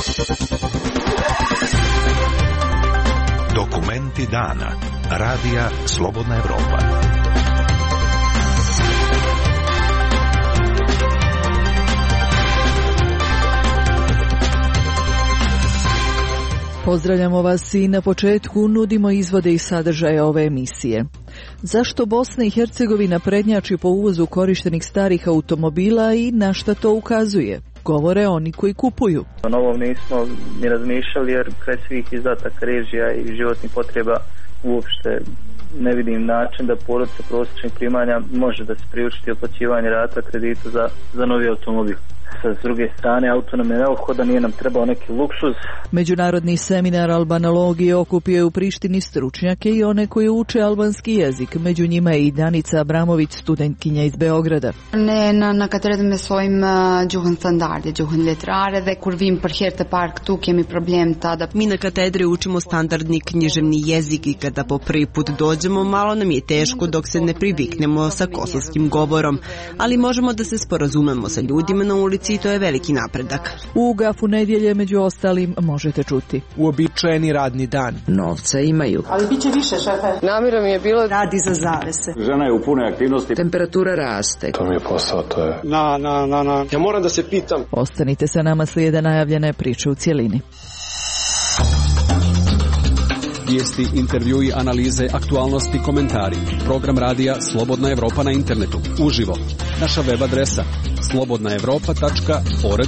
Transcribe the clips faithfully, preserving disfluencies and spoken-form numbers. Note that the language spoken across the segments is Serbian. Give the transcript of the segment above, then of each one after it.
Dokumenti dana. Radija Slobodna Evropa. Pozdravljamo vas i na početku nudimo izvode i sadržaje ove emisije. Zašto Bosna i Hercegovina prednjači po uvozu korištenih starih automobila i na šta to ukazuje? Govore oni koji kupuju. O novom nismo ni razmišljali jer kraj svih izdataka režija i životnih potreba uopšte ne vidim način da porodica prosječnih primanja može da se priučiti otplaćivanje rata kredita za, za novi automobil. Sa druge strane, auto nam je neophodan, nije nam trebao neki luksuz. Međunarodni seminar albanologije okupio je u Prištini stručnjake i one koji uče albanski jezik. Među njima je i Danica Abramović, studentkinja iz Beograda. Ne na na katedrë mësojmë gjuhën standarde, gjuhën letrare dhe kur vim për herë të parë këtu kemi problem tada. Mi na katedri učimo standardni književni jezik i kada po prvi put dođemo malo nam je teško dok se ne priviknemo sa kosovskim govorom, ali možemo da se sporazumemo sa ljudima na ulici i to je veliki napredak. U Gafu nedjelje među ostalim možete čuti. Uobičajeni radni dan. Novca imaju. Ali bit će više, šefe. Namjera mi je bilo radi za zavese. Žena je u punoj aktivnosti. Temperatura raste. To mi je posao, to je. Na, na, na, na. Ja moram da se pitam. Ostanite sa nama, slijede najavljene priče u cjelini. Vijesti, intervjui, analize, aktualnosti, komentari. Program radija Slobodna Evropa na internetu. Uživo. Naša web adresa slobodna evropa tačka org.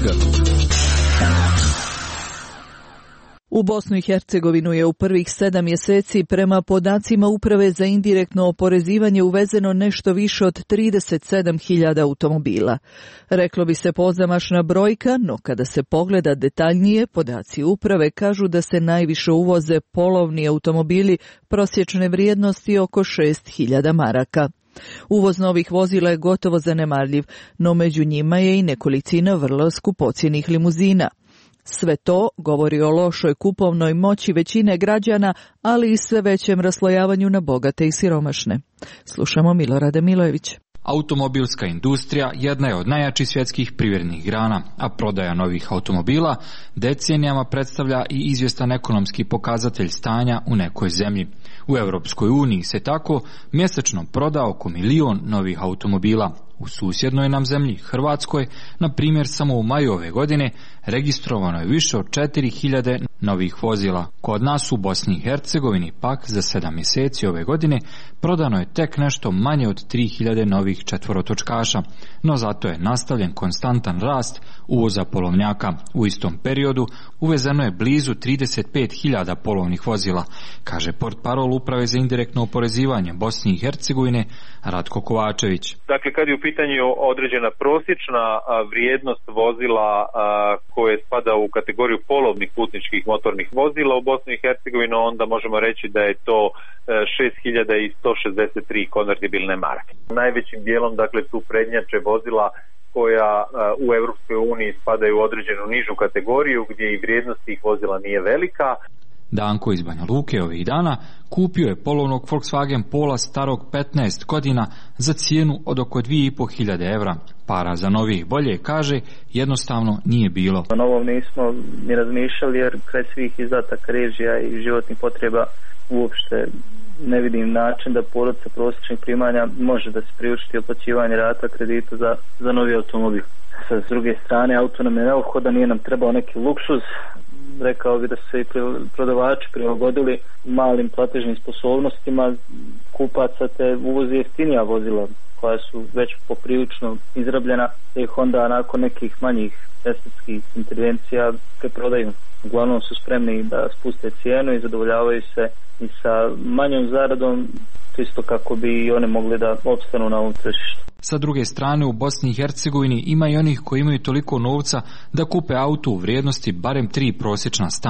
U Bosnu i Hercegovinu je u prvih sedam mjeseci prema podacima Uprave za indirektno oporezivanje uvezeno nešto više od trideset sedam hiljada automobila. Reklo bi se pozamašna brojka, no kada se pogleda detaljnije, podaci Uprave kažu da se najviše uvoze polovni automobili prosječne vrijednosti oko šest hiljada maraka. Uvoz novih vozila je gotovo zanemarljiv, no među njima je i nekolicina vrlo skupocjenih limuzina. Sve to govori o lošoj kupovnoj moći većine građana, ali i sve većem raslojavanju na bogate i siromašne. Slušamo Milorada Milojević. Automobilska industrija jedna je od najjačih svjetskih privrednih grana, a prodaja novih automobila decenijama predstavlja i izvjestan ekonomski pokazatelj stanja u nekoj zemlji. U Europskoj uniji se tako mjesečno proda oko milion novih automobila. U susjednoj nam zemlji, Hrvatskoj, na primjer samo u maju ove godine, registrovano je više od četiri hiljade novih vozila. Kod nas u Bosni i Hercegovini pak za sedam mjeseci ove godine prodano je tek nešto manje od tri hiljade novih četvorotočkaša, no zato je nastavljen konstantan rast uvoza polovnjaka. U istom periodu uvezeno je blizu trideset pet hiljada polovnih vozila, kaže portparol Uprave za indirektno oporezivanje Bosne i Hercegovine Ratko Kovačević. Dakle, kad je u pitanju određena prosječna vrijednost vozila koje spada u kategoriju polovnih putničkih motornih vozila u Bosni i Hercegovini, onda možemo reći da je to šest hiljada sto šezdeset tri konvertibilne marke. Najvećim dijelom, dakle, tu prednjače vozila koja u Europskoj uniji spadaju u određenu nižu kategoriju gdje i vrijednost tih vozila nije velika. Danko iz Banja Luke ovih dana kupio je polovnog Volkswagen Pola starog petnaest godina za cijenu od oko dvije i pol hiljade evra. Para za novih bolje, kaže, jednostavno nije bilo. O novom nismo ni razmišljali jer kraj svih izdataka režija i životnih potreba uopšte ne vidim način da porodica prosječnih primanja može da se priučiti otplaćivanje rata kredita za, za novi automobil. Sa druge strane, auto nam je neophodan, nije nam trebao neki luksuz. Rekao bi da su se i prodavači prilagodili malim platežnim sposobnostima kupaca te uvozi jeftinija vozila koja su već poprilično izrabljena te ih onda nakon nekih manjih estetskih intervencija preprodaju. Uglavnom su spremni da spuste cijenu i zadovoljavaju se i sa manjom zaradom isto kako bi i one mogli da opstanu na ovom tržištu. Sa druge strane, u Bosni i Hercegovini ima i onih koji imaju toliko novca da kupe auto u vrijednosti barem tri prosječna stana.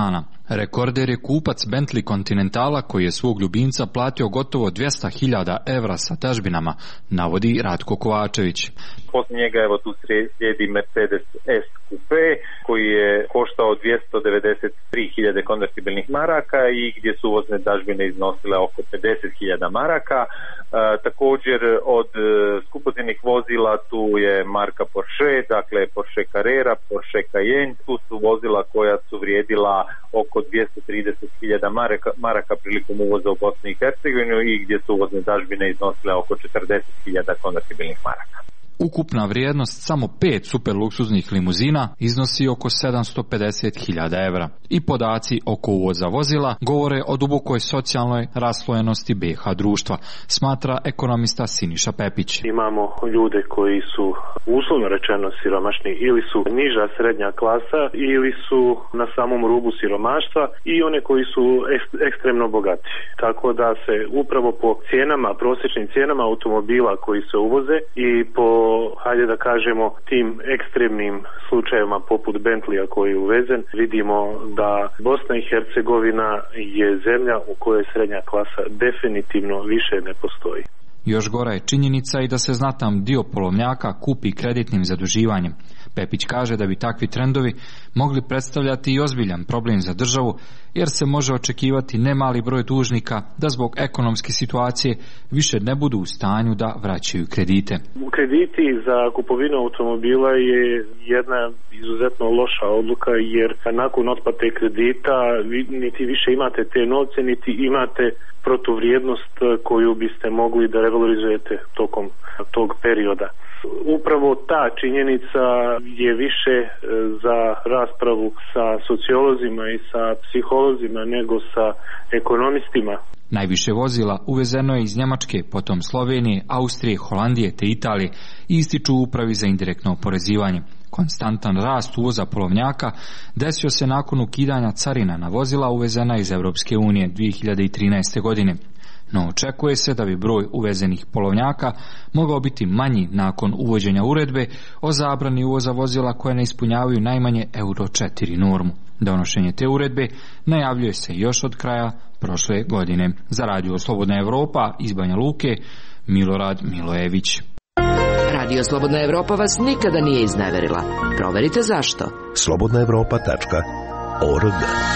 Rekorder je kupac Bentley Continentala koji je svog ljubimca platio gotovo dvjesto hiljada evra sa dažbinama, navodi Ratko Kovačević. Poslije njega evo tu slijedi Mercedes S Coupe koji je koštao dvjesto devedeset tri hiljade konvertibilnih maraka i gdje su uvozne dažbine iznosile oko pedeset hiljada maraka. E, također od skupocjenih vozila tu je marka Porsche, dakle Porsche Carrera, Porsche Cayenne, tu su vozila koja su vrijedila oko dvjesto trideset hiljada maraka, maraka prilikom uvoza u Bosnu i Hercegovinu i gdje su uvozne dažbine iznosile oko četrdeset hiljada konvertibilnih maraka. Ukupna vrijednost samo pet superluksuznih limuzina iznosi oko sedamsto pedeset hiljada evra. I podaci oko uvoza vozila govore o dubokoj socijalnoj raslojenosti B iH društva, smatra ekonomista Siniša Pepić. Imamo ljude koji su uslovno rečeno siromašni ili su niža srednja klasa ili su na samom rubu siromaštva i one koji su ek- ekstremno bogati. Tako da se upravo po cijenama, prosječnim cijenama automobila koji se uvoze i po hajde da kažemo tim ekstremnim slučajevima poput Bentleya koji je uvezen, vidimo da Bosna i Hercegovina je zemlja u kojoj srednja klasa definitivno više ne postoji. Još gora je činjenica i da se znatan dio polovnjaka kupi kreditnim zaduživanjem. Pepić kaže da bi takvi trendovi mogli predstavljati i ozbiljan problem za državu, jer se može očekivati nemali broj dužnika da zbog ekonomske situacije više ne budu u stanju da vraćaju kredite. Krediti za kupovinu automobila je jedna izuzetno loša odluka, jer nakon otplate kredita niti više imate te novce, niti imate protuvrijednost koju biste mogli da revalorizujete tokom tog perioda. Upravo ta činjenica je više za raspravu sa sociolozima i sa psiholozima nego sa ekonomistima. Najviše vozila uvezeno je iz Njemačke, potom Slovenije, Austrije, Holandije te Italije i ističu u upravi za indirektno oporezivanje. Konstantan rast uvoza polovnjaka desio se nakon ukidanja carina na vozila uvezena iz Europske unije dvije hiljade trinaeste. godine. No očekuje se da bi broj uvezenih polovnjaka mogao biti manji nakon uvođenja uredbe o zabrani uvoza vozila koje ne ispunjavaju najmanje euro četiri normu. Donošenje te uredbe najavljuje se još od kraja prošle godine. Za Radio Slobodna Evropa iz Banja Luke, Milorad Milojević. Radio Slobodna Evropa vas nikada nije izneverila. Proverite zašto. slobodna evropa tačka org.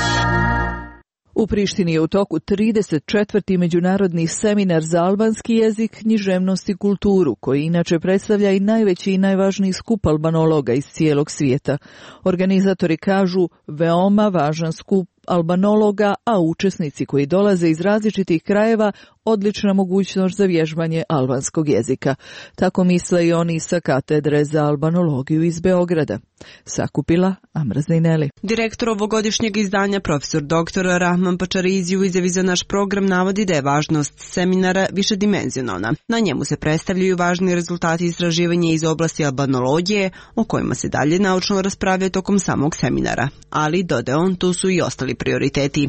U Prištini je u toku trideset četvrti međunarodni seminar za albanski jezik, književnost i kulturu, koji inače predstavlja i najveći i najvažniji skup albanologa iz cijelog svijeta. Organizatori kažu veoma važan skup albanologa, a učesnici koji dolaze iz različitih krajeva odlična mogućnost za vježbanje albanskog jezika. Tako misle i oni sa katedre za albanologiju iz Beograda. Sakupila Amra Zajneli. Direktor ovogodišnjeg izdanja profesor doktor Rahman Pačarizi u izjavi za naš program navodi da je važnost seminara višedimenzionalna. Na njemu se predstavljaju važni rezultati istraživanja iz oblasti albanologije, o kojima se dalje naučno raspravlja tokom samog seminara. Ali, dodaje on, tu su i ostali prioriteti.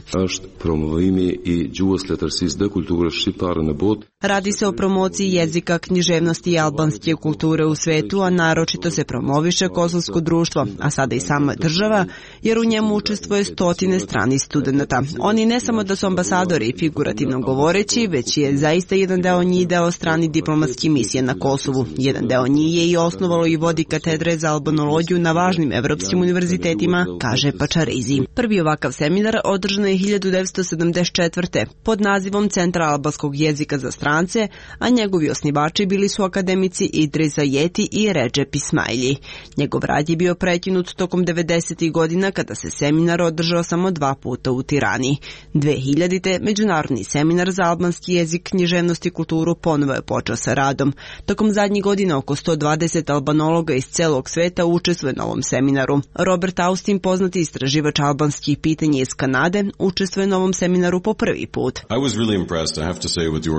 Radi se o promociji jezika, književnosti i albanske kulture u svetu, a naročito se promoviše kosovsko društvo, a sada i sama država, jer u njemu učestvuje stotine stranih studenata. Oni ne samo da su ambasadori, figurativno govoreći, već je zaista jedan deo njih deo strani diplomatske misije na Kosovu. Jedan deo njih je i osnovalo i vodi katedre za albanologiju na važnim evropskim univerzitetima, kaže Pačarizi. Prvi ovakav seminar održan je hiljadu devetsto sedamdeset četvrte. pod nazivom Centra albanskog jezika za strance, a njegovi osnivači bili su akademici Idrisa Jeti i Redžep Ismaili. Njegov rad je bio prekinut tokom devedesetih godina kada se seminar održao samo dva puta u Tirani. dve hiljadite. Međunarodni seminar za albanski jezik, književnost i kulturu ponovo je počeo sa radom. Tokom zadnjih godina oko sto dvadeset albanologa iz celog sveta učestvuje na ovom seminaru. Robert Austin, poznati istraživač albanskih pitanja iz Kanade, učestvuje na ovom seminaru po prvi put. I was really impressed, I have to say, with the organization.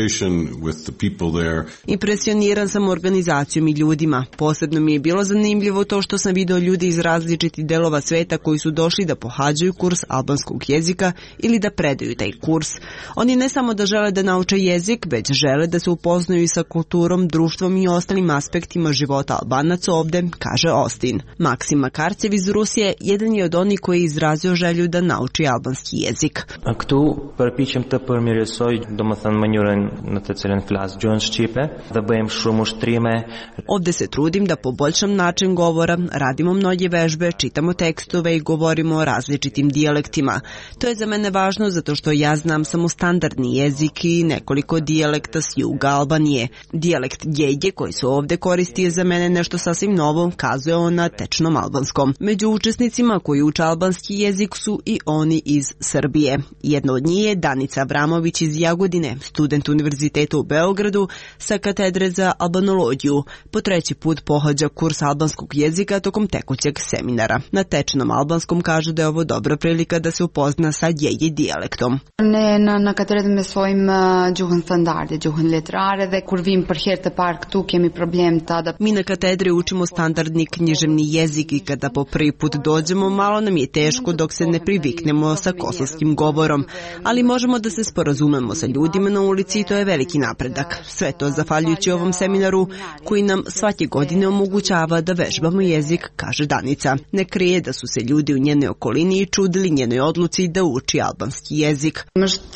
Impresioniran sam organizacijom i ljudima. Posebno mi je bilo zanimljivo to što sam video ljudi iz različitih delova sveta koji su došli da pohađaju kurs albanskog jezika ili da predaju taj kurs. Oni ne samo da žele da nauče jezik, već žele da se upoznaju i sa kulturom, društvom i ostalim aspektima života Albanaca ovde, kaže Austin. Maksim Makarcev iz Rusije jedan je od onih koji je izrazio želju da nauči albanski jezik. Këtu përpiqem të përmirësoj, domethënë mënyrën në të cilën flas gjuhën shqipe, da bëjmë shumë ushtrime. Ovde se trudim da poboljšam način govora, radimo mnoge vežbe, čitamo tekstove i govorimo o različitim dijalektima. To je za mene važno zato što ja znam samo standardni jezik i nekoliko dijalekta s juga Albanije. Dijalekt Gjeje koji se ovde koristi je za mene nešto sasvim novo, kazuje on na tečnom albanskom. Među učesnicima koji uče albanski jezik su i oni iz Srbije. Jedna od njih je Danica Avramović iz Jagodine, student univerziteta u Beogradu sa katedre za albanologiju. Po treći put pohađa kurs albanskog jezika tokom tekućeg seminara. Na tečnom albanskom kaže da je ovo dobra prilika da se upozna sa Gjeje dijalektom. Ne na na katedrë mësojmë gjuhën standarde, gjuhën letrare dhe kur vim për herë të parë këtu kemi problem tada. Mi na katedri učimo standardni književni jezik i kada po prvi put dođemo malo nam je teško dok se ne priviknemo sa kosovskim govorom, ali možemo da se sporazumemo sa ljudima na ulici i to je veliki napredak. Sve to zahvaljujući ovom seminaru koji nam svake godine omogućava da vežbamo jezik, kaže Danica. Ne krije da su se ljudi u njenoj okolini i čudili njenoj odluci da uči albanski jezik.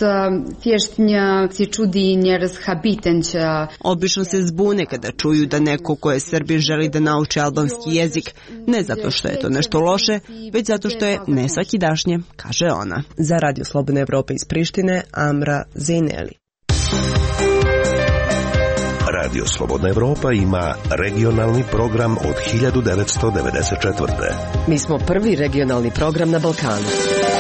Obično se zbune kada čuju da neko ko je Srbin želi da nauči albanski jezik, ne zato što je to nešto loše, već zato što je nesvakidašnje, kaže ona. Za Radio Slobodna Evropa iz Prištine, Amra Zejneli. Radio Slobodna Evropa ima regionalni program od hiljadu devetsto devedeset četvrte. Mi smo prvi regionalni program na Balkanu.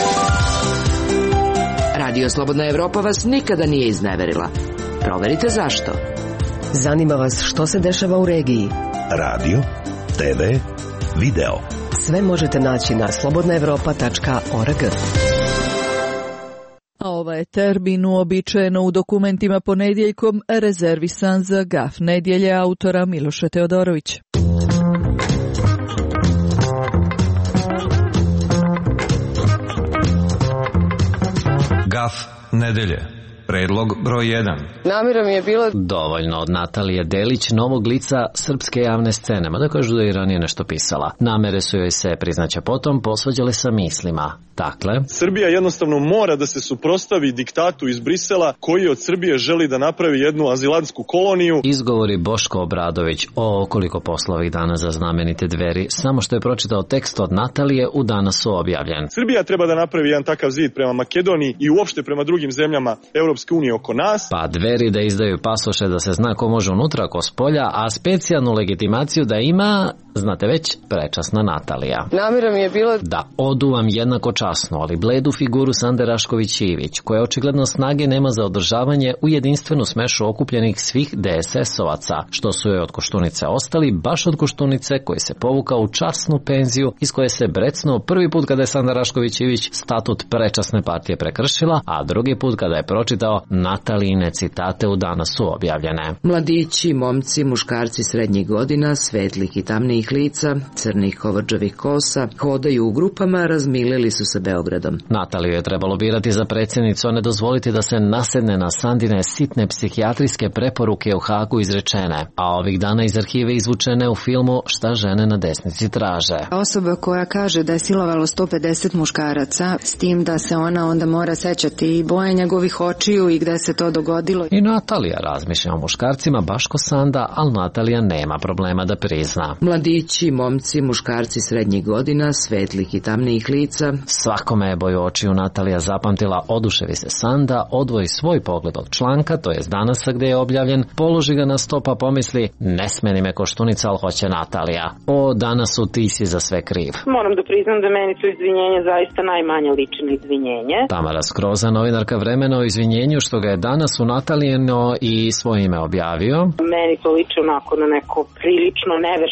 Radio Slobodna Evropa vas nikada nije izneverila. Proverite zašto. Zanima vas što se dešava u regiji. Radio, te ve, video. Sve možete naći na slobodna evropa tačka org. A ovaj termin uobičajeno u dokumentima ponedjeljkom rezervisan za Gaf nedjelje autora Miloša Teodorovića. Gaf nedelje. Predlog broj jedan. Namjera mi je bila dovoljno od Natalije Delić, novog lica srpske javne scene, mada kažu da je ranije nešto pisala. Namere su joj se, priznaće potom, posvađale sa mislima. Dakle, Srbija jednostavno mora da se suprotstavi diktatu iz Brisela koji od Srbije želi da napravi jednu azilantsku koloniju. Izgovori Boško Obradović o koliko posla ovih dana za znamenite Dveri, samo što je pročitao tekst od Natalije u Danasu objavljen. Srbija treba da napravi jedan takav zid prema Makedoniji i uopšte prema drugim zemljama Europske unije oko nas. Pa Dveri da izdaju pasoše da se zna ko može unutra, ko spolja, a specijalnu legitimaciju da ima, znate već, prečasna Natalija. Namjera mi je bila da oduvam jednako časno, ali bledu figuru Sande Rašković-Ivić, koja očigledno snage nema za održavanje u jedinstvenu smešu okupljenih svih de es es-ovaca, što su joj od Koštunice ostali, baš od Koštunice koji se povukao u časnu penziju, iz koje se brecnuo prvi put kada je Sanda Rašković-Ivić statut prečasne partije prekršila, a drugi put kada je pročitao Natalijine citate u Danasu objavljene. Mladići, momci, muškarci srednjih godina, svetlih i tamnijih lica, crnih kovrđavih kosa, hodaju u grupama, razmilili su se Beogradom. Nataliju je trebalo birati za predsjednicu, a ne dozvoliti da se nasedne na Sandine sitne psihijatrijske preporuke u Hagu izrečene, a ovih dana iz arhive izvučene u filmu Šta žene na desnici traže. Osoba koja kaže da je silovalo sto pedeset muškaraca, s tim da se ona onda mora sećati i boje njegovih očiju i gde se to dogodilo. I Natalija razmišlja o muškarcima baš ko Sanda, ali Natalija nema problema da prizna. Mladići, momci, muškarci srednjih godina, svetlih i tamnijih lica. Svakome je boju očiju Natalija zapamtila, oduševi se Sanda, odvoji svoj pogled od članka, to je Danasa gdje je objavljen, položi ga na sto pa pomisli, ne smeni me Koštunica, ali hoće Natalija. O, Danasu, ti si za sve kriv. Moram da priznam da meni to izvinjenje zaista najmanje liči na izvinjenje. Tamara Skroza, novinarka Vremena, o izvinjenju što ga je danas u Natalijeno i svoje ime objavio. Meni to liči onako na neko prilično nevešto pravo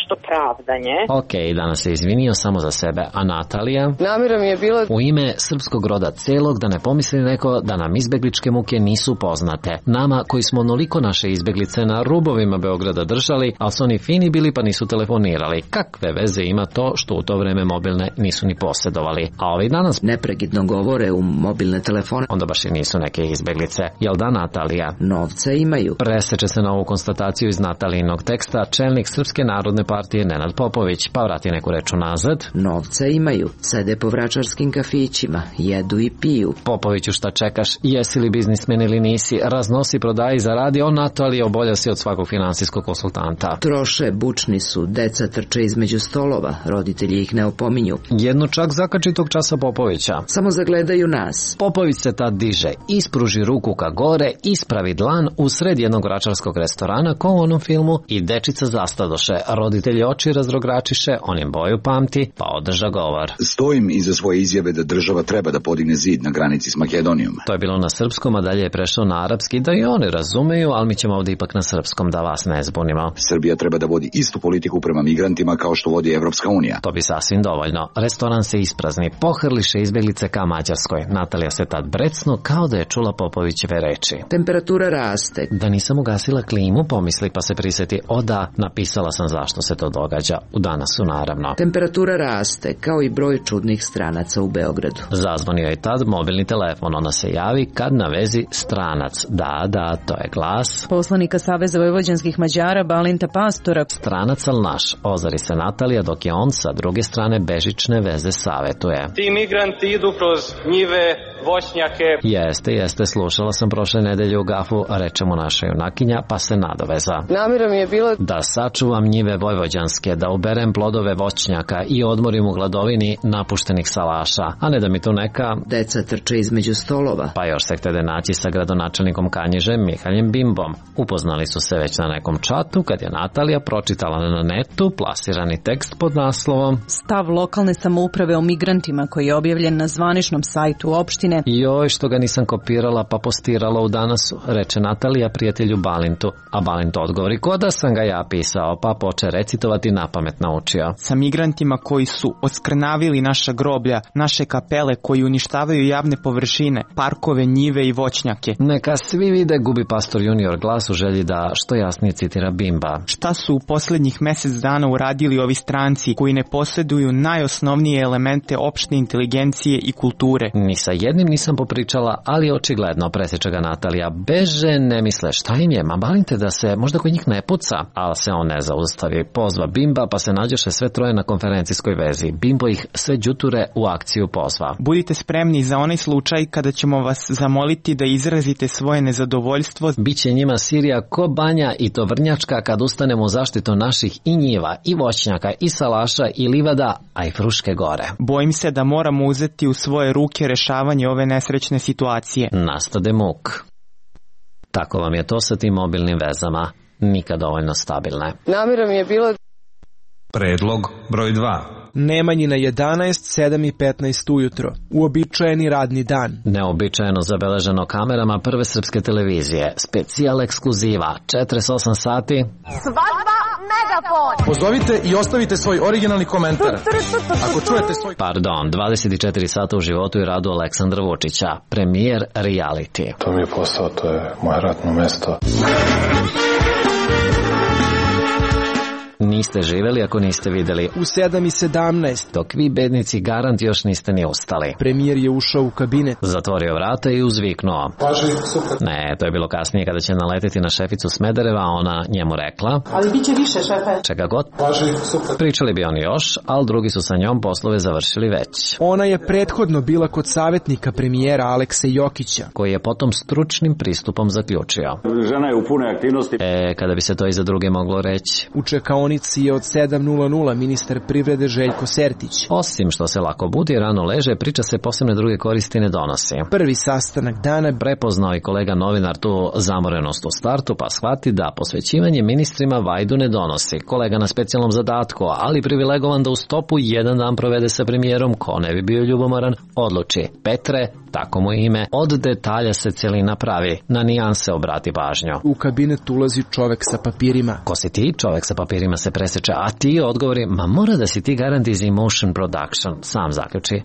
pravdanje. Ok, danas se izvinio samo za sebe, a Natalija? Namjera mi je bila u ime srpskog roda celog, da ne pomisli neko da nam izbegličke muke nisu poznate. Nama koji smo onoliko naše izbeglice na rubovima Beograda držali, ali su oni fini bili pa nisu telefonirali. Kakve veze ima to što u to vreme mobilne nisu ni posjedovali? A ovi danas nepregidno govore u mobilne telefone. Onda baš i nisu neke izbeglice. Jel da, Natalija? Novca imaju. Preseče se na ovu konstataciju iz Natalijinog teksta čelnik Srpske narodne partije Nenad Popović, pa vrati neku reč unazad. Novca imaju. Sede po vračarskim kafićima, jedu i piju. Popoviću, šta čekaš? Jesi li biznismen ili nisi? Raznosi, prodaji, zaradi. On, Natalija, obolja si od svakog finansijskog konsultanta. Troše, bučni su, deca trče između stolova, roditelji ih ne opominju. Jedno čak zakači tog časa Popovića. Samo zagledaju nas. Popović se tad diže, ispruži ruku ka gore, ispravi dlan u sred jednog vračarskog restorana ko u onom filmu i dečica zastadoše. Roditelji oči razrogračiše, on im boju pamti, pa održa govor. Stojim iza svoje izjave da država treba da podigne zid na granici s Makedonijom. To je bilo na srpskom, a dalje je prešao na arapski, da i oni razumeju, ali mi ćemo ovdje ipak na srpskom, da vas ne zbunimo. Srbija treba da vodi istu politiku prema migrantima kao što vodi Evropska unija. To bi sasvim dovoljno. Restoran se isprazni, pohrliše izbeglice ka Mađarskoj. Natalija se tad brecno kao da je čula Popovićeve reči. Temperatura raste. Da nisam ugasila klimu, pomisli pa se prisjeti, o da, napisala sam zašto se to događa. U danasu naravno. Temperatura raste, kao i broj čudnih stranaca u Beogradu. Zazvonio je tad mobilni telefon, ona se javi kad na vezi stranac. Da, da, to je glas poslanika Saveza vojvođanskih Mađara Balinta Pastora. Stranac al naš, ozari se Natalija dok je on sa druge strane bežične veze savetuje. Ti migranti idu kroz njive, voćnjake. Jeste, jeste, slušala sam prošle nedelje u Gafu, reče mu naša junakinja, pa se nadoveza. Namjera mi je bila da sačuvam njive vojvođanske, da uberem plodove voćnjaka i odmorim u gladovini napuštenih salaša, a ne da mi tu neka deca trče između stolova. Pa još se htede naći sa gradonačelnikom Kanjižem Mihaljem Bimbom. Upoznali su se već na nekom čatu kad je Natalija pročitala na netu plasirani tekst pod naslovom Stav lokalne samouprave o migrantima, koji je objavljen na zvaničnom sajtu opštine. Joj, što ga nisam kopirala pa postirala u danasu, reče Natalija prijatelju Balintu, a Balint odgovori ko da sam ga ja pisao, pa poče recitovati napamet naučio. Sa migrantima koji su oskrnavili naša groblja, naše kapele, koji uništavaju javne površine, parkove, njive i voćnjake. Neka svi vide, gubi pastor junior glas u želji da što jasnije citira Bimba. Šta su u posljednjih mjesec dana uradili ovi stranci koji ne posjeduju najosnovnije elemente opšte inteligencije i kulture? Ni sa jednim nisam popričala, ali očigledno, presjeća ga Natalija. Beže, ne misle šta im je, ma balinte da se možda kod njih ne puca, ali se on ne zaustavi. Pozva Bimba, pa se nađoše sve troje na konferencijskoj vezi. Bimbo ih sve đuture u akciju pozva. Budite spremni za onaj slučaj kada ćemo vas zamoliti da izrazite svoje nezadovoljstvo. Biće njima Sirija ko banja i to vrnjačka kad ustanemo u zaštitu naših i njiva, i voćnjaka, i salaša, i livada, a i Fruške gore. Bojim se da moramo uzeti u svoje ruke rešavanje ove nesrećne situacije. Nastade muk. Tako vam je to sa tim mobilnim vezama. Nikad dovoljno stabilne. Namjera mi je bila Predlog broj dva. Nemanjina jedanaest, sedam i petnaest ujutro. Uobičajeni radni dan. Neobičajeno zabeleženo kamerama Prve srpske televizije. Specijal ekskluziva. četrdeset osam sati. Svadba Megafon. Pozovite i ostavite svoj originalni komentar. Ako čujete svoj... Pardon, dvadeset četiri sata u životu i radu Aleksandra Vučića. Premijer reality. To mi je posao, to je moje ratno mesto. Niste živeli ako niste videli. U sedam i sedamnaest. Dok vi bednici garant još niste ni ustali. Premijer je ušao u kabinet. Zatvorio vrata i uzviknuo. Paži, super. Ne, to je bilo kasnije kada će naleteti na šeficu Smedereva, a ona njemu rekla. Ali bit će više, šefe. Čega god. Paži, super. Pričali bi oni još, ali drugi su sa njom poslove završili već. Ona je prethodno bila kod savjetnika premijera Alekse Jokića, koji je potom stručnim pristupom zaključio. Žena je u pune aktivnosti. E, kada bi se to i za druge moglo reći. U čekaonici je od sedam ministar privrede Željko Sertić. Osim što se lako budi i rano leže, priča se posebne druge koristi ne donosi. Prvi sastanak dana prepoznao i kolega novinar tu zamorenost u startu, pa shvati da posvećivanje ministrima vajdu ne donosi. Kolega na specijalnom zadatku, ali privilegovan da u stopu jedan dan provede sa premijerom, ko ne bi bio ljubomoran, odluči: Petre, tako mu ime, od detalja se celina pravi, na nijanse obrati pažnju. U kabinet ulazi čovek sa papirima. Ko si ti? Čovek sa papirima se preseče, a ti odgovori, ma mora da si ti garant iz Emotion Production, sam zaključi.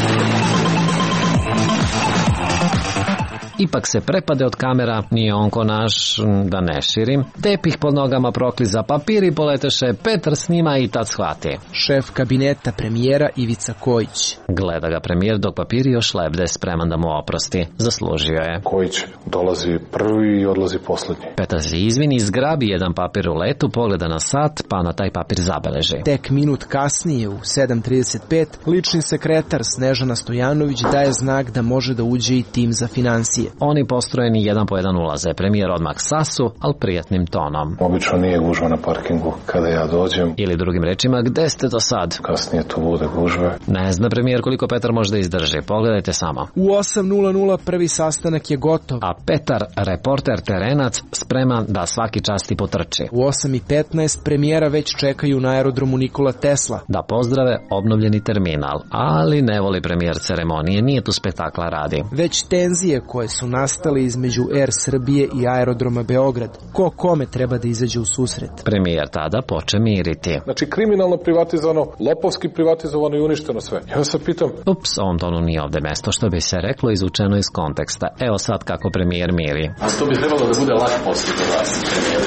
Ipak se prepade od kamera, nije on ko naš, da ne širim. Tepih pod nogama prokliza, papiri poleteše, Petar snima i tad shvati. Šef kabineta premijera Ivica Kojić. Gleda ga premijer dok papiri još lebde, spreman da mu oprosti. Zaslužio je. Kojić dolazi prvi i odlazi poslednji. Petar se izvini, zgrabi jedan papir u letu, pogleda na sat, pa na taj papir zabeleži. Tek minut kasnije, u sedam trideset pet, lični sekretar Snežana Stojanović daje znak da može da uđe i tim za finansije. Oni postrojeni jedan po jedan ulaze. Premijer odmah sasu, ali prijatnim tonom. Obično nije gužva na parkingu kada ja dođem. Ili drugim rečima, gde ste do sad? Kasnije tu bude gužve. Ne zna premijer koliko Petar može da izdrži. Pogledajte samo. U osam prvi sastanak je gotov. A Petar, reporter terenac, spreman da svaki časti potrči. U osam petnaest premijera već čekaju na aerodromu Nikola Tesla. Da pozdrave obnovljeni terminal. Ali ne voli premijer ceremonije, nije tu spektakla radi. Već tenzije koje su nastali između Er Srbije i aerodroma Beograd. Ko kome treba da izađe u susret? Premijer tada poče miriti. Znači kriminalno privatizovano, lopovski privatizovano i uništeno sve. Ja se pitam... Ups, ovom tonu nije ovde mesto, što bi se reklo, izučeno iz konteksta. Evo sad kako premijer miri. A to bi trebalo da bude lak posao za vas, premijer.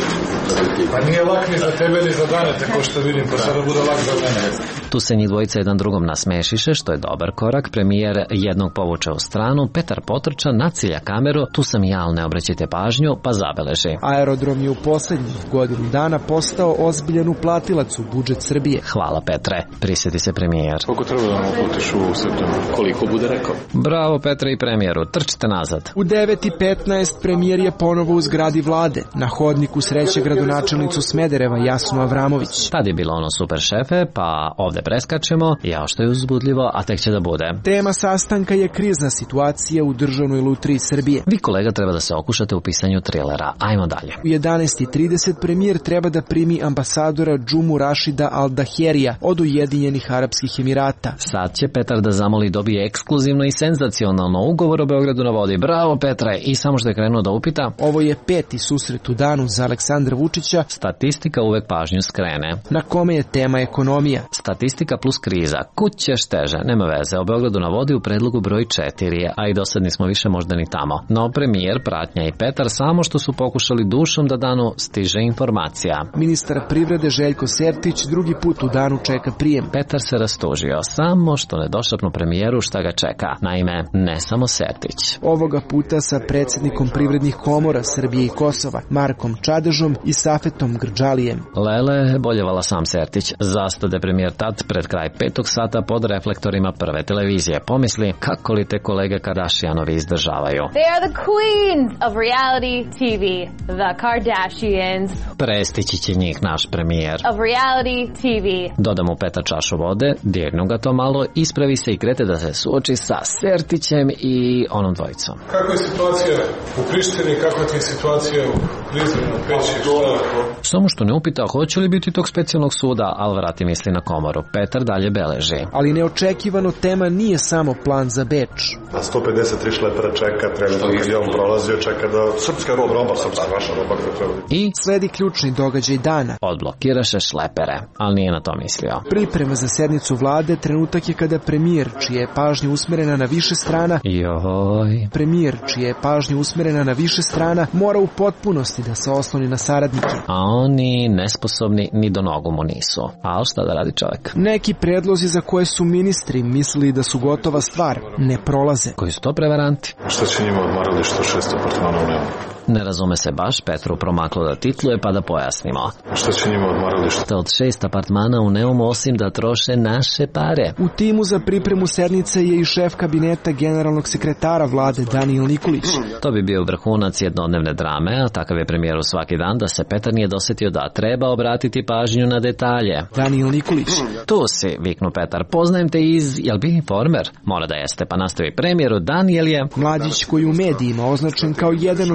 Pa nije lak ni za tebe ni za dane, tako što vidim, pa sada bude lak za mene. Tu se njih dvojica jedan drugom nasmešiše, što je dobar korak. Premijer jednog povuče u stranu, Petar potrča, nacilja kameru, tu sam ja, ali ne obraćajte pažnju, pa zabeleži. Aerodrom je u poslednjih godinu dana postao ozbiljan uplatilac u budžet Srbije. Hvala Petre, prisjeti se premijer. Koliko treba da nam uplatiš u septembru? Koliko bude rekao? Bravo Petre i premijeru, trčite nazad. U devet petnaest premijer je ponovo u zgradi vlade. Na hodniku sreće gradonačelnicu Smedereva Jasnu Avramović. Tad je bilo ono super šefe, pa ovde preskačemo, jao što je uzbudljivo, a tek će da bude. Tema sastanka je krizna situacija u državnoj lutriji Srbije. Vi kolega treba da se okušate u pisanju trilera. Ajmo dalje. U jedanaest trideset premijer treba da primi ambasadora Džumu Rašida Al-Daherija od Ujedinjenih Arapskih Emirata. Sad će Petar da zamoli dobije ekskluzivno i senzacionalno ugovor o Beogradu na vodi. Bravo Petre! I samo što je krenuo da upita. Ovo je peti susret u danu za Aleksandra Vučića. Statistika uvek pažnju skrene. Na kome je tema ekonomija. Statistika plus kriza. Kud ćeš teže? Nema veze. O Beogradu na vodi u predlogu broj četiri, a i dosadni smo više možda ni tamo. No premijer, pratnja i Petar samo što su pokušali dušom da danu stiže informacija. Ministar privrede Željko Sertić drugi put u danu čeka prijem. Petar se rastužio, samo što ne došapnu premijeru šta ga čeka. Naime, ne samo Sertić. Ovoga puta sa predsjednikom privrednih komora Srbije i Kosova, Markom Čadežom i Safetom Grđalijem. Lele, boljevala sam Sertić. Zastade premijer tad pred kraj petog sata pod reflektorima prve televizije. Pomisli kako li te kolege Kardashianovi izdržavaju. They are the queens of reality T V, the Kardashians. Prestići će njih naš premijer. Of reality T V. Doda mu Petar čašu vode, dirnu ga to malo, ispravi se i krete da se suoči sa Sertićem i onom dvojicom. Kako je situacija u Prištini, kakva je situacija u Prizrenu, Peći, Samo što ne upita hoće li biti tog specijalnog suda, ali vrati misli na komoru. Petar dalje beleži. Ali neočekivano tema nije samo plan za Beč. Na sto pedeset tri šlepera čeka, trenutno kad je on prolazio, čeka da srpska roba, roba srpska, vaša roba. I sledi ključni događaj dana. Odblokiraše šlepere, ali nije na to mislio. Priprema za sednicu vlade trenutak je kada premijer, čija je pažnja usmerena na više strana, Joj. premijer, čija je pažnja usmerena na više strana, mora u potpunosti da se osloni na saradnike. A oni nesposobni ni do nogu mu nisu. A šta da radi čovjek? Neki predlozi za koje su ministri mislili da su gotova stvar, ne prolaze. Koji su to prevaranti? Šta će njima odmarali što šest apartmana u nemu? Ne razume se baš, Petru promaklo da titluje pa da pojasnimo. Šta će njima odmaralište? Od šest apartmana u Neumu osim da troše naše pare. U timu za pripremu sednice je i šef kabineta generalnog sekretara vlade Danijel Nikolić. To bi bio vrhunac jednodnevne drame, a takav je premijeru svaki dan da se Petar nije dosetio da treba obratiti pažnju na detalje. Danijel Nikolić. Tu si, viknu Petar, poznajem te iz, jel bi informer? Mora da jeste, pa nastavi premijeru, Danijel je... Mladić koji u medijima označen kao jedan od službenih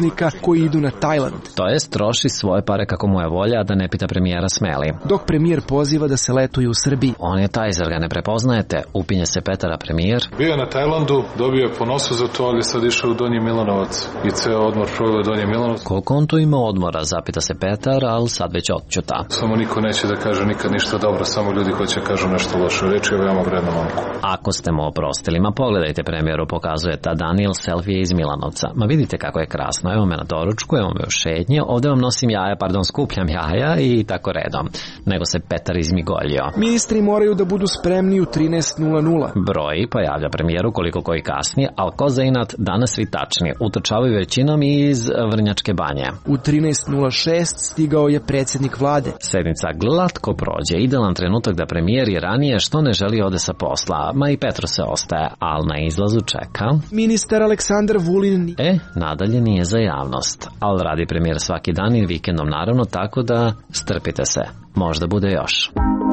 putnika koji idu na Tajland. To jest troši svoje pare kako mu je volja, da ne pita premijera smeli. Dok premijer poziva da se letuje u Srbiji. On je taj, zar ga ne prepoznajete? Upinje se Petara premijer. Bio na Tajlandu, dobio je po nosu za to, ali sad išao u Donji Milanovac i ceo odmor proveo Donji Milanovac. Koliko on tu ima odmora, zapita se Petar, ali sad već odćuta. Samo niko neće da kaže nikad ništa dobro, samo ljudi hoće kažu nešto loše. Reč je veoma vredna momku. Ako ste mu oprostili, ma pogledajte premijeru, pokazuje ta Daniel selfie iz Milanovca. Ma vidite kako je krasno, evo me na doručku, evo me u šetnje, ovde vam nosim jaja, pardon, skupljam jaja i tako redom. Nego se Petar izmigoljio. Ministri moraju da budu spremni u trinaest nula nula. Broji, pa javlja premijeru koliko koji kasni, ali ko za inat, danas svi tačni, utrčavaju većinom iz Vrnjačke banje. U trinaest nula šest stigao je predsjednik vlade. Sednica glatko prođe, idealan trenutak da premijer i ranije što ne želi ode sa posla, ma i Petro se ostaje, ali na izlazu čeka ministar Aleksandar Vulin. E, nadalje nije za javnost, ali radi premijer svaki dan i vikendom naravno, tako da strpite se, možda bude još.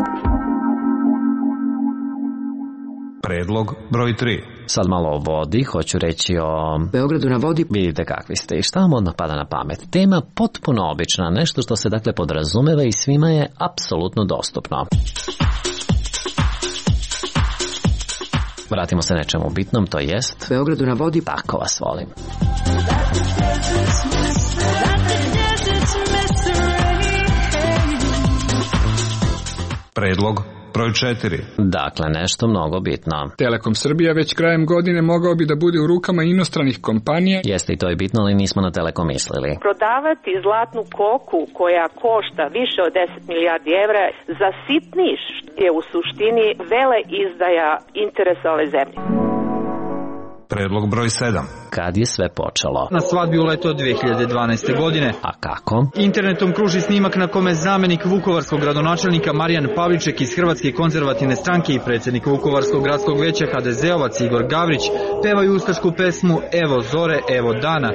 Predlog broj tri. Sad malo o vodi, hoću reći o Beogradu na vodi. Vidite kakvi ste i šta vam odmah pada na pamet. Tema potpuno obična, nešto što se dakle podrazumeva i svima je apsolutno dostupno. Vratimo se nečemu bitnom, to jest Beogradu na vodi. Tako vas volim. Predlog broj četiri. Dakle, nešto mnogo bitno. Telekom Srbija već krajem godine mogao bi da bude u rukama inostranih kompanija. Jeste i to je bitno, ali nismo na Telekom mislili. Prodavati zlatnu koku koja košta više od deset milijardi evra za sitniš je u suštini vele izdaja interesa ove zemlje. Predlog broj sedam. Kad je sve počelo? Na svadbi u leto dve hiljade dvanaeste. godine. A kako? Internetom kruži snimak na kome zamenik vukovarskog gradonačelnika Marijan Pavliček iz Hrvatske konzervativne stranke i predsjednik Vukovarskog gradskog veća ha de zeovac Igor Gavrić pevaju ustašku pesmu Evo zore, evo dana.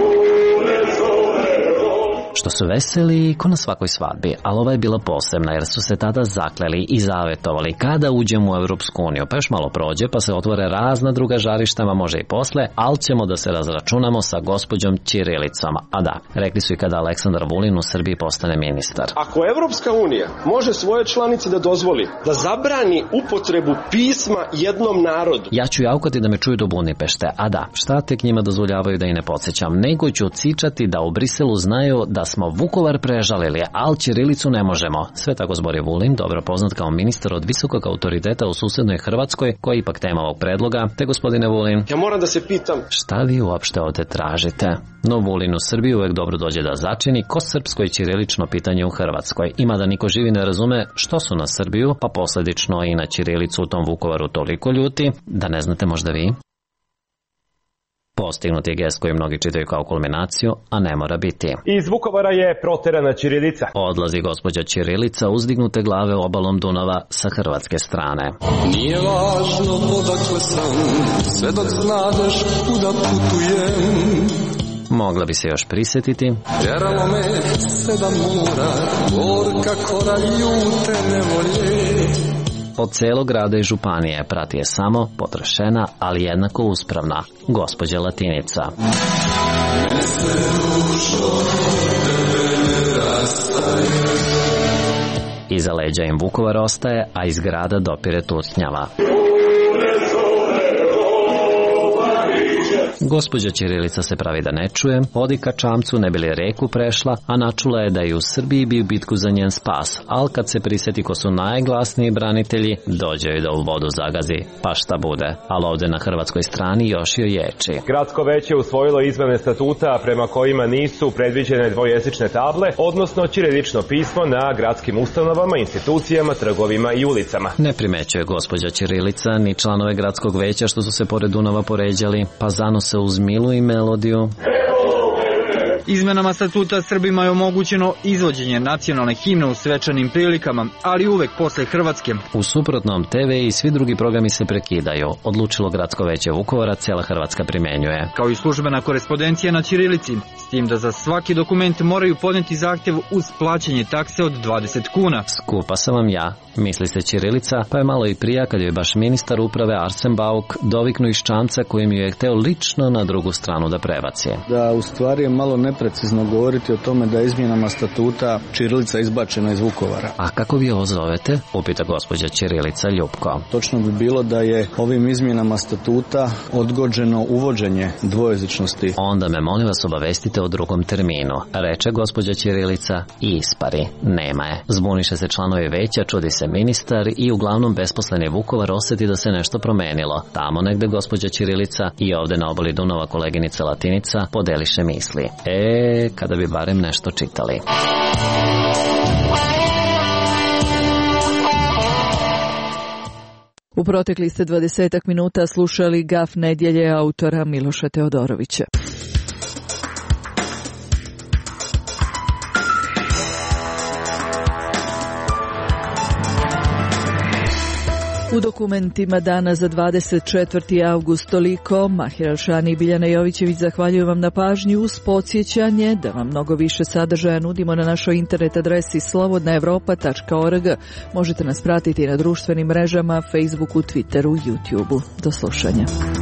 Što su veseli ko na svakoj svadbi, ali ova je bila posebna jer su se tada zakleli i zavetovali kada uđemo u Europsku uniju, pa još malo prođe pa se otvore razna druga žarištama, može i posle, ali ćemo da se razračunamo sa gospođom Ćirilicom. A da, rekli su i kada Aleksandar Vulin u Srbiji postane ministar. Ako Evropska unija može svoje članice da dozvoli da zabrani upotrebu pisma jednom narodu. Ja ću jaukati da me čuju do Budimpešte, a da, šta tek njima dozvoljavaju da i ne podsjećam, nego ću cičati da u Briselu znaju da smo Vukovar prežalili, ali ćirilicu ne možemo. Sve tako zbori Vulin, dobro poznat kao ministar od visokog autoriteta u susednoj Hrvatskoj, koji je ipak tema ovog predloga. Te gospodine Vulin, ja moram da se pitam, šta vi uopšte ovde tražite? No Vulin u Srbiji uvek dobro dođe da začini ko srpsko i ćirilično pitanje u Hrvatskoj. Ima da niko živi ne razume što su na Srbiju, pa posledično i na ćirilicu u tom Vukovaru toliko ljuti, da ne znate možda vi? Postignuti je gest koji mnogi čitaju kao kulminaciju, a ne mora biti. Iz Vukovara je proterana ćirilica. Odlazi gospođa Ćirilica uzdignute glave obalom Dunava sa hrvatske strane. Nije važno odakle sam, sve dok znadeš kuda putujem. Mogla bi se još prisjetiti. Tjeralo me sedam mora, gorka kora ljute nevolje. Od celog grada i županije prati je samo potrošena, ali jednako uspravna gospođa Latinica. Iza leđa im Vukovar ostaje, a iz grada dopire tutnjava. Gospođa Ćirilica se pravi da ne čuje, odi ka čamcu ne bi li reku prešla, a načula je da i u Srbiji bi u bitku za njen spas, ali kad se prisjeti ko su najglasniji branitelji, dođe joj da u vodu zagazi, pa šta bude, ali ovde na hrvatskoj strani još joj ječi. Gradsko veće usvojilo izmene statuta prema kojima nisu predviđene dvojezične table, odnosno ćirilično pismo na gradskim ustanovama, institucijama, trgovima i ulicama. Ne primećuje gospođa Ćirilica ni članove gradskog veća što su se pored Dunava poređali, pa zanose uz milu i melodiju. Izmenama statuta Srbima je omogućeno izvođenje nacionalne himne u svečanim prilikama, ali uvek posle Hrvatske. U suprotnom, te ve i svi drugi programi se prekidaju. Odlučilo Gradsko veće Vukovara, cijela Hrvatska primenjuje. Kao i službena korespondencija na ćirilici, s tim da za svaki dokument moraju podneti zahtjev uz plaćanje takse od dvadeset kuna. Skupa sam vam ja, misli se ćirilica, pa je malo i prija kad je baš ministar uprave Arsen Bauk doviknu iz čamca kojim ju je hteo lično na drugu stranu da prebaci. Da, u stvari je malo neprecizno govoriti o tome da je izmjenama statuta ćirilica izbačena iz Vukovara. A kako vi ovo zovete? Upita gospođa Ćirilica Ljupko. Točno bi bilo da je ovim izmjenama statuta odgođeno uvođenje dvojezičnosti. Onda me molim vas obavestite o drugom terminu, reče gospođa Ćirilica i ispari. Nema je. Zbuniše se članovi veća, čudi se ministar i uglavnom besposleni Vukovar osjeti da se nešto promenilo. Tamo negde gospođa Ćirilica i ovde na obali Dunava koleginica Latinica podeliše misli. E, kada bi barem nešto čitali. U proteklih ste dvadesetak minuta slušali Gaf nedjelje autora Miloša Teodorovića. U dokumentima dana za dvadeset četvrti avgust toliko. Mahir Alšani i Biljana Jovićević zahvaljuju vam na pažnji uz podsjećanje da vam mnogo više sadržaja nudimo na našoj internet adresi slobodna evropa tačka org. Možete nas pratiti na društvenim mrežama, Facebooku, Twitteru, YouTubeu. Do slušanja.